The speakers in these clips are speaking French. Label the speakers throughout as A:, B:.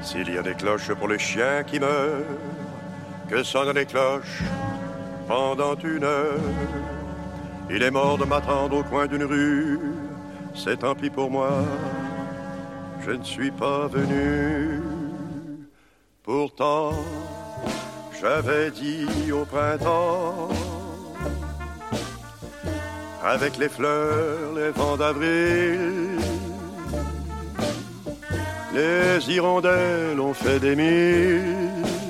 A: S'il y a des cloches pour les chiens qui meurent, que sonnent les cloches pendant une heure. Il est mort de m'attendre au coin d'une rue, c'est tant pis pour moi, je ne suis pas venu. Pourtant, j'avais dit au printemps, avec les fleurs, les vents d'avril, les hirondelles ont fait des milles.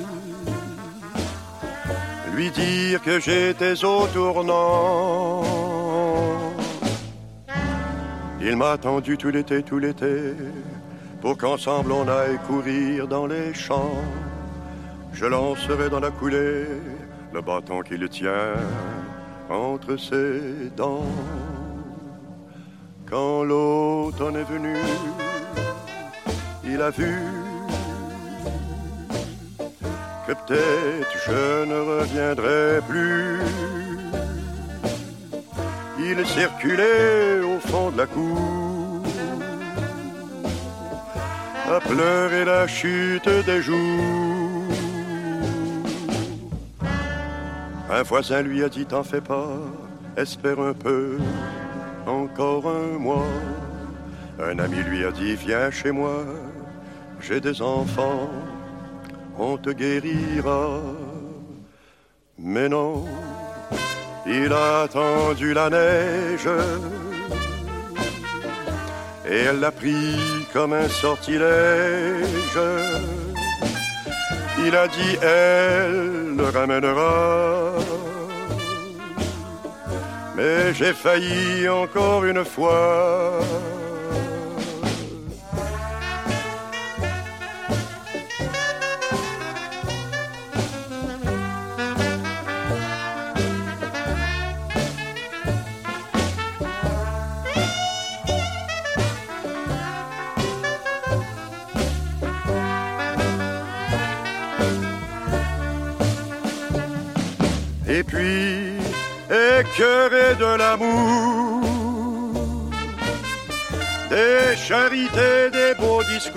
A: Lui dire que j'étais au tournant. Il m'a attendu tout l'été, pour qu'ensemble on aille courir dans les champs. Je lancerai dans la coulée le bâton qu'il tient entre ses dents. Quand l'automne est venu, il a vu que peut-être je ne reviendrai plus. Il circulait au fond de la cour, à pleurer la chute des jours. Un voisin lui a dit, t'en fais pas, espère un peu, encore un mois. Un ami lui a dit, viens chez moi, j'ai des enfants, on te guérira. Mais non, il a attendu la neige et elle l'a pris comme un sortilège. Il a dit, elle le ramènera. Mais j'ai failli encore une fois. Et puis, écœuré de l'amour, des charités, des beaux discours,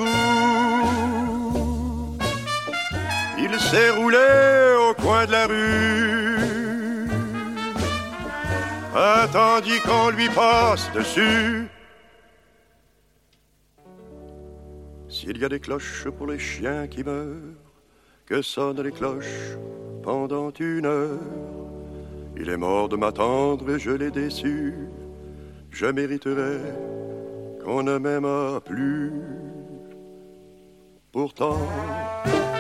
A: il s'est roulé au coin de la rue, attendit qu'on lui passe dessus. S'il y a des cloches pour les chiens qui meurent, que sonnent les cloches pendant une heure. Il est mort de m'attendre et je l'ai déçu. Je mériterais qu'on ne m'aimât plus. Pourtant,